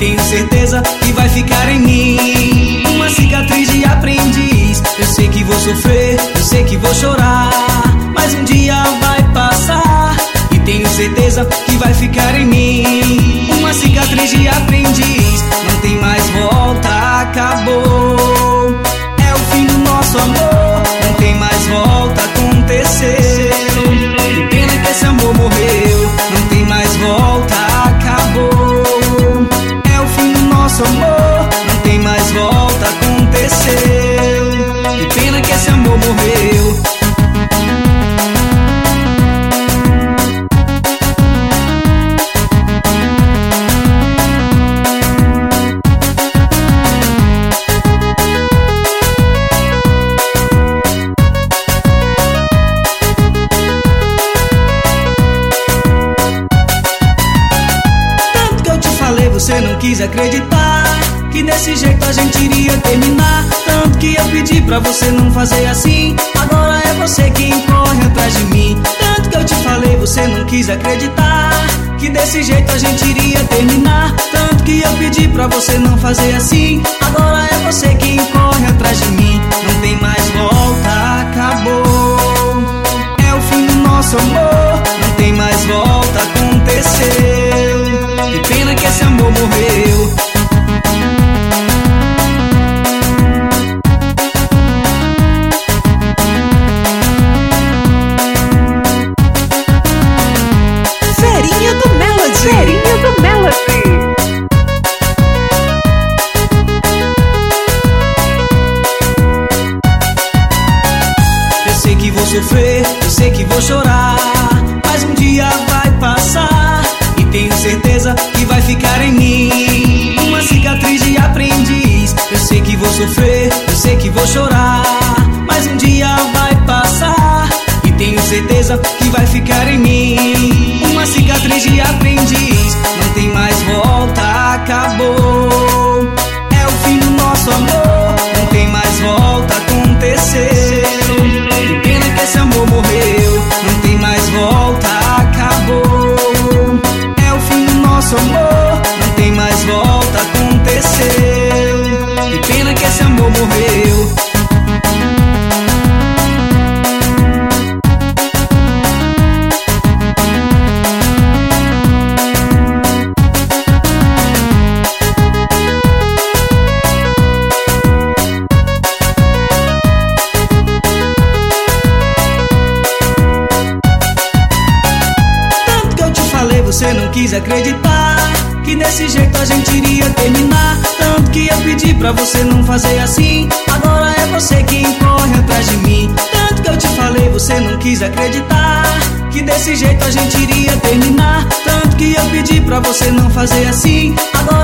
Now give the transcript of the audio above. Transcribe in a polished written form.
tenho certeza que vai ficar em mim uma cicatriz de aprendiz. Eu sei que vou sofrer, eu sei que vou chorar, mas um dia vai passar e tenho certeza que vai ficar em mim uma cicatriz de aprendiz. Não tem mais volta, acabou, é o fim do nosso amor. Não tem mais volta, aconteceu. Que pena que esse amor morreu. Não tem mais volta, acabou, é o fim do nosso amor. Não tem mais volta, aconteceu. Que pena que esse amor morreu. Você não quis acreditar que desse jeito a gente iria terminar. Tanto que eu pedi pra você não fazer assim, agora é você quem corre atrás de mim. Tanto que eu te falei, você não quis acreditar que desse jeito a gente iria terminar. Tanto que eu pedi pra você não fazer assim, agora é você quem corre atrás de mim. Não tem mais volta, acabou, é o fim do nosso amor. Não tem mais volta, aconteceu. Que pena que esse amor morreu. Ferinha do Melody. Ferinha do Melody. Eu sei que vou sofrer, eu sei que vou chorar, mas um dia vai passar e tenho certeza que vai ficar em mim uma cicatriz de aprendiz. Eu sei que vou sofrer, eu sei que vou chorar, mas um dia vai passar e tenho certeza que vai ficar em mim uma cicatriz de aprendiz. Não tem mais volta, acabou, é o fim do nosso amor. Não tem mais volta, aconteceu. Que pena que esse amor morreu. Não tem mais volta, acabou, é o fim do nosso amor. Não tem mais volta, aconteceu. Que pena que esse amor morreu. Você não quis acreditar que desse jeito a gente iria terminar. Tanto que eu pedi pra você não fazer assim, agora é você quem corre atrás de mim. Tanto que eu te falei, você não quis acreditar que desse jeito a gente iria terminar. Tanto que eu pedi pra você não fazer assim, agora